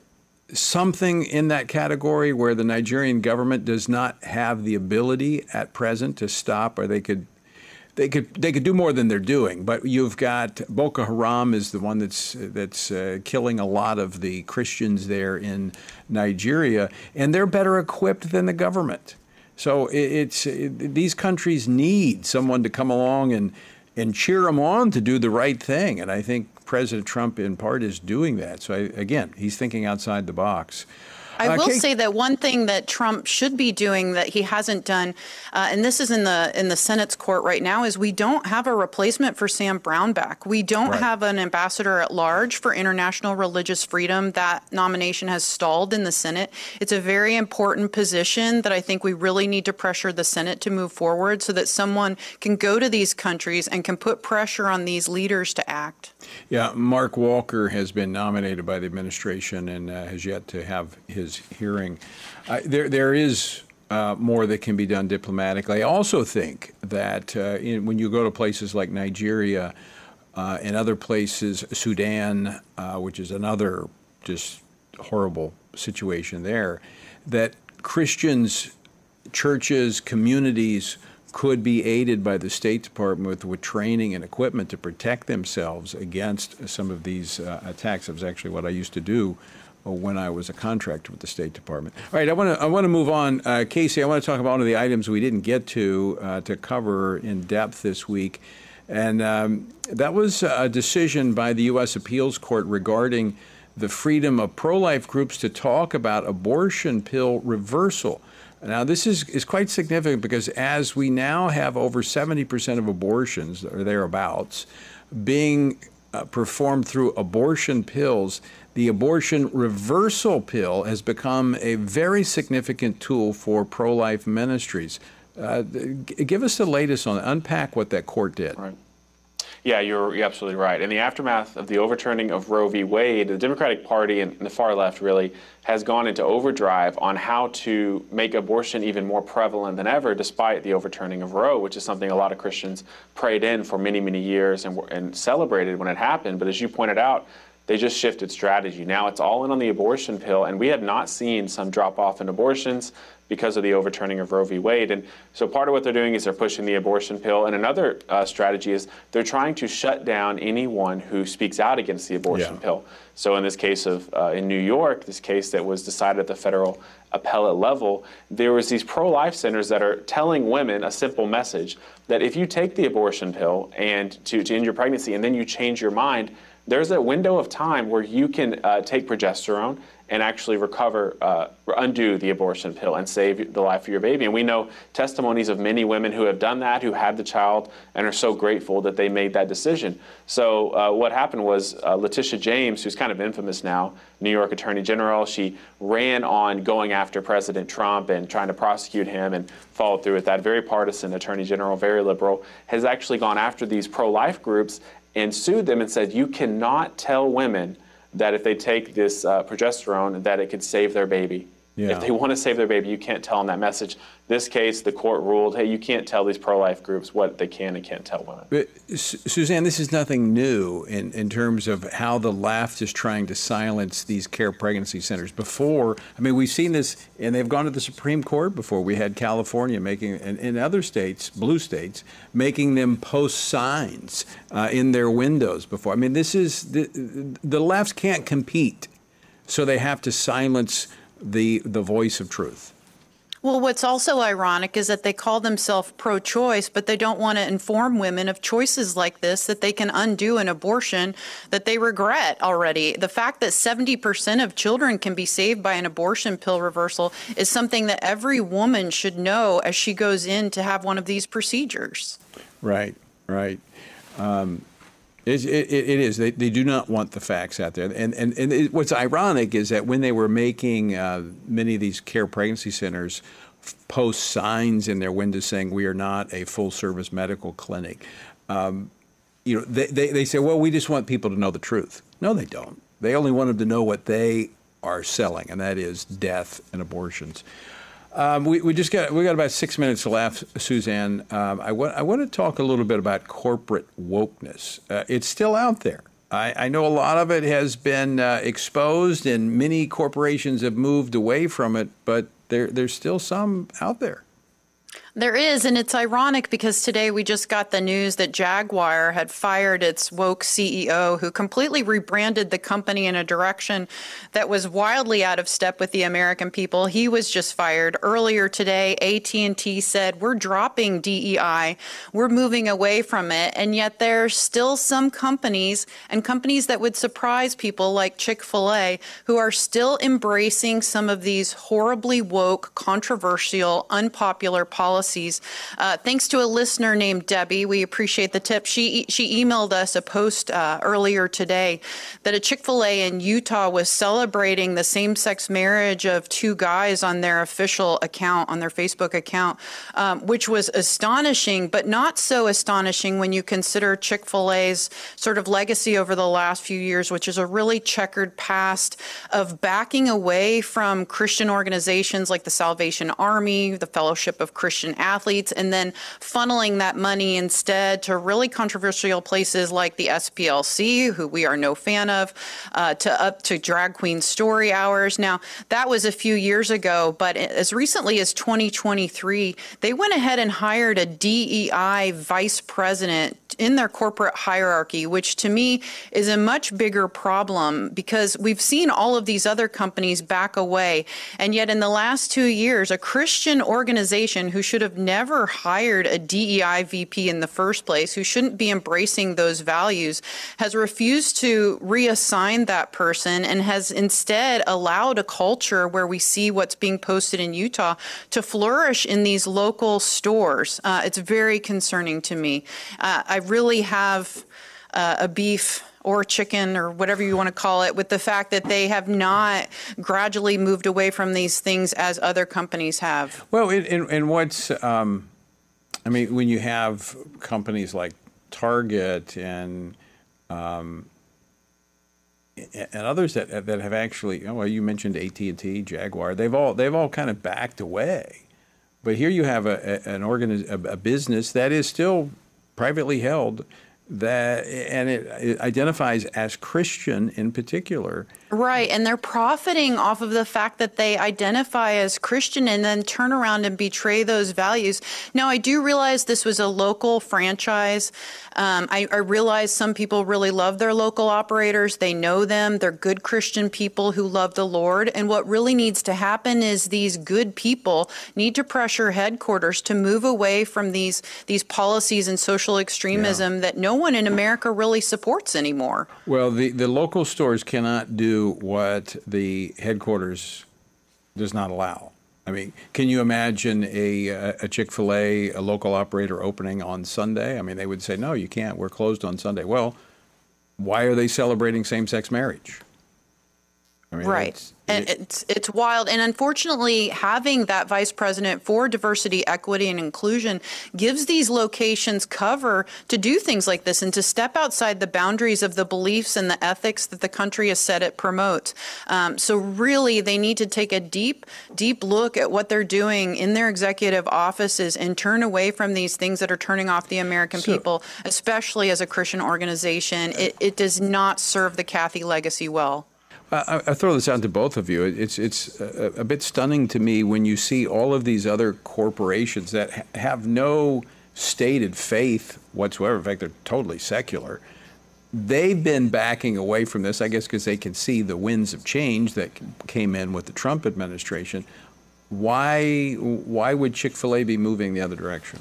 something in that category where the Nigerian government does not have the ability at present to stop, or they could. They could they could do more than they're doing, but you've got Boko Haram is the one that's that's uh, killing a lot of the Christians there in Nigeria, and they're better equipped than the government. So it, it's it, these countries need someone to come along and and cheer them on to do the right thing, and I think President Trump in part is doing that. So I, again, he's thinking outside the box. I will uh, say that one thing that Trump should be doing that he hasn't done, uh, and this is in the in the Senate's court right now, is we don't have a replacement for Sam Brownback. We don't right. have an ambassador at large for international religious freedom. That nomination has stalled in the Senate. It's a very important position that I think we really need to pressure the Senate to move forward so that someone can go to these countries and can put pressure on these leaders to act. Yeah, Mark Walker has been nominated by the administration and uh, has yet to have his hearing. Uh, there, there is uh, more that can be done diplomatically. I also think that uh, in, when you go to places like Nigeria uh, and other places, Sudan, uh, which is another just horrible situation there, that Christians, churches, communities could be aided by the State Department with, with training and equipment to protect themselves against some of these uh, attacks. That was actually what I used to do when I was a contractor with the State Department. All right, I want to I want to move on. Uh, Casey, I want to talk about one of the items we didn't get to uh, to cover in depth this week, and um, that was a decision by the U S Appeals Court regarding the freedom of pro-life groups to talk about abortion pill reversal. Now, this is, is quite significant because as we now have over seventy percent of abortions, or thereabouts, being uh, performed through abortion pills, the abortion reversal pill has become a very significant tool for pro-life ministries. Uh, g- give us the latest on it. Unpack what that court did. Right. Yeah, you're, you're absolutely right. In the aftermath of the overturning of Roe v. Wade, the Democratic Party and the far left really has gone into overdrive on how to make abortion even more prevalent than ever, despite the overturning of Roe, which is something a lot of Christians prayed in for many, many years and, and celebrated when it happened. But as you pointed out, they just shifted strategy. Now it's all in on the abortion pill, and we have not seen some drop off in abortions because of the overturning of Roe v. Wade. And so part of what they're doing is they're pushing the abortion pill. And another uh, strategy is they're trying to shut down anyone who speaks out against the abortion yeah. pill. So in this case of uh, in New York, this case that was decided at the federal appellate level, there was these pro-life centers that are telling women a simple message that if you take the abortion pill and to, to end your pregnancy and then you change your mind, there's a window of time where you can uh, take progesterone and actually recover, uh, undo the abortion pill and save the life of your baby. And we know testimonies of many women who have done that, who had the child, and are so grateful that they made that decision. So uh, what happened was uh, Letitia James, who's kind of infamous now, New York Attorney General, she ran on going after President Trump and trying to prosecute him and followed through with that. Very partisan Attorney General, very liberal, has actually gone after these pro-life groups and sued them and said, you cannot tell women that if they take this uh, progesterone, that it could save their baby. Yeah. If they want to save their baby, you can't tell them that message. This case, the court ruled, hey, you can't tell these pro-life groups what they can and can't tell women. But, Suzanne, this is nothing new in, in terms of how the left is trying to silence these care pregnancy centers. Before, I mean, we've seen this, and they've gone to the Supreme Court before. We had California making, and in other states, blue states, making them post signs uh, in their windows before. I mean, this is, the, the left can't compete, so they have to silence the the voice of truth. Well, what's also ironic is that they call themselves pro-choice, but they don't want to inform women of choices like this, that they can undo an abortion that they regret already. The fact that seventy percent of children can be saved by an abortion pill reversal is something that every woman should know as she goes in to have one of these procedures. Right, right. Um, It, it, it is. They, they do not want the facts out there. And, and, and it, what's ironic is that when they were making uh, many of these care pregnancy centers post signs in their windows saying we are not a full-service medical clinic, um, you know, they, they, they say, well, we just want people to know the truth. No, they don't. They only want them to know what they are selling, and that is death and abortions. Um, we, we just got we got about six minutes left, Suzanne. Um, I want I want to talk a little bit about corporate wokeness. Uh, it's still out there. I, I know a lot of it has been uh, exposed, and many corporations have moved away from it. But there there's still some out there. There is, and it's ironic because today we just got the news that Jaguar had fired its woke C E O, who completely rebranded the company in a direction that was wildly out of step with the American people. He was just fired. Earlier today, A T and T said, we're dropping D E I. We're moving away from it. And yet there's still some companies, and companies that would surprise people like Chick-fil-A, who are still embracing some of these horribly woke, controversial, unpopular policies. Uh, thanks to a listener named Debbie, we appreciate the tip. She she emailed us a post uh, earlier today that a Chick-fil-A in Utah was celebrating the same-sex marriage of two guys on their official account, on their Facebook account, um, which was astonishing, but not so astonishing when you consider Chick-fil-A's sort of legacy over the last few years, which is a really checkered past of backing away from Christian organizations like the Salvation Army, the Fellowship of Christian Athletes, and then funneling that money instead to really controversial places like the S P L C, who we are no fan of, uh, to up to Drag Queen Story Hours. Now, that was a few years ago, but as recently as twenty twenty-three, they went ahead and hired a D E I vice president in their corporate hierarchy, which to me is a much bigger problem because we've seen all of these other companies back away. And yet in the last two years, a Christian organization who should have never hired a D E I V P in the first place, who shouldn't be embracing those values, has refused to reassign that person and has instead allowed a culture where we see what's being posted in Utah to flourish in these local stores. Uh, it's very concerning to me. Uh, I really have uh, a beef or chicken or whatever you want to call it with the fact that they have not gradually moved away from these things as other companies have. Well, and, and what's, um, I mean, when you have companies like Target and um, and others that that have actually, well, you mentioned A T and T, Jaguar, they've all they've all kind of backed away. But here you have a, a, an organiz- a, a business that is still privately held, that and it, it identifies as Christian in particular. Right, and they're profiting off of the fact that they identify as Christian and then turn around and betray those values. Now, I do realize this was a local franchise. Um, I, I realize some people really love their local operators. They know them. They're good Christian people who love the Lord. And what really needs to happen is these good people need to pressure headquarters to move away from these, these policies and social extremism yeah. that no one in America really supports anymore. Well, the, the local stores cannot do what the headquarters does not allow. I mean, can you imagine a, a Chick-fil-A, a local operator opening on Sunday? I mean, they would say, no, you can't. We're closed on Sunday. Well, why are they celebrating same-sex marriage? I mean, right. It's, and it's it's wild. And unfortunately, having that vice president for diversity, equity, and inclusion gives these locations cover to do things like this and to step outside the boundaries of the beliefs and the ethics that the country has said it promotes. Um, so really, they need to take a deep, deep look at what they're doing in their executive offices and turn away from these things that are turning off the American so, people, especially as a Christian organization. It, it does not serve the Cathy legacy well. I, I throw this out to both of you. It's it's a, a bit stunning to me when you see all of these other corporations that ha- have no stated faith whatsoever. In fact, they're totally secular. They've been backing away from this, I guess, because they can see the winds of change that came in with the Trump administration. Why why would Chick-fil-A be moving the other direction?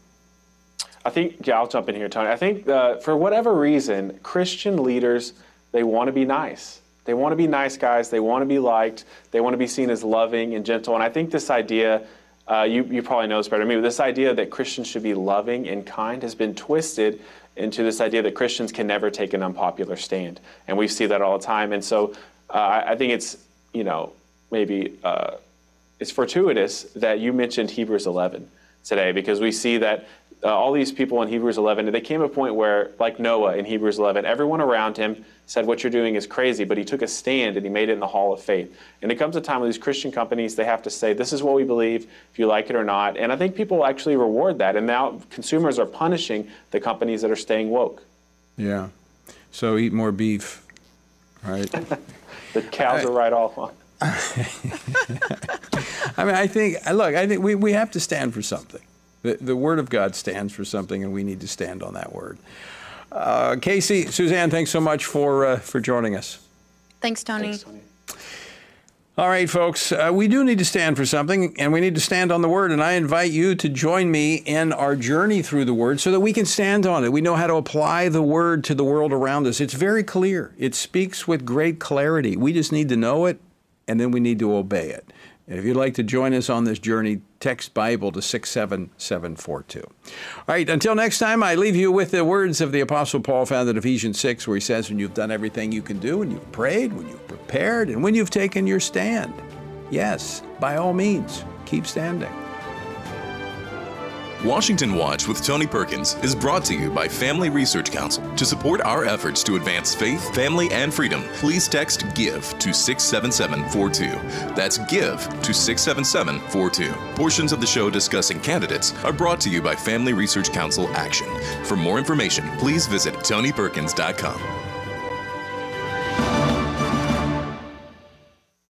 I think, yeah, I'll jump in here, Tony. I think uh, for whatever reason, Christian leaders, they want to be nice. They want to be nice guys. They want to be liked. They want to be seen as loving and gentle. And I think this idea, uh, you, you probably know this better than me, but this idea that Christians should be loving and kind has been twisted into this idea that Christians can never take an unpopular stand. And we see that all the time. And so uh, I, I think it's, you know, maybe uh, it's fortuitous that you mentioned Hebrews eleven today, because we see that uh, all these people in Hebrews eleven, they came to a point where, like Noah in Hebrews eleven, everyone around him said what you're doing is crazy, but he took a stand and he made it in the hall of faith. And it comes a time when these Christian companies, they have to say, this is what we believe, if you like it or not. And I think people actually reward that. And now consumers are punishing the companies that are staying woke. Yeah. So eat more beef, right? The cows I, are right off on. I mean, I think, look, I think we, we have to stand for something. The, the Word of God stands for something, and we need to stand on that Word. Uh, Casey, Suzanne, thanks so much for uh, for joining us. Thanks, Tony. Thanks, Tony. All right, folks, uh, we do need to stand for something, and we need to stand on the Word, and I invite you to join me in our journey through the Word so that we can stand on it. We know how to apply the Word to the world around us. It's very clear. It speaks with great clarity. We just need to know it, and then we need to obey it. And if you'd like to join us on this journey, text Bible to six seven seven four two. All right, until next time, I leave you with the words of the Apostle Paul found in Ephesians six, where he says, when you've done everything you can do, when you've prayed, when you've prepared, and when you've taken your stand, yes, by all means, keep standing. Washington Watch with Tony Perkins is brought to you by Family Research Council. To support our efforts to advance faith, family, and freedom, please text GIVE to six seven seven four two. That's GIVE to six seven seven four two. Portions of the show discussing candidates are brought to you by Family Research Council Action. For more information, please visit tony perkins dot com.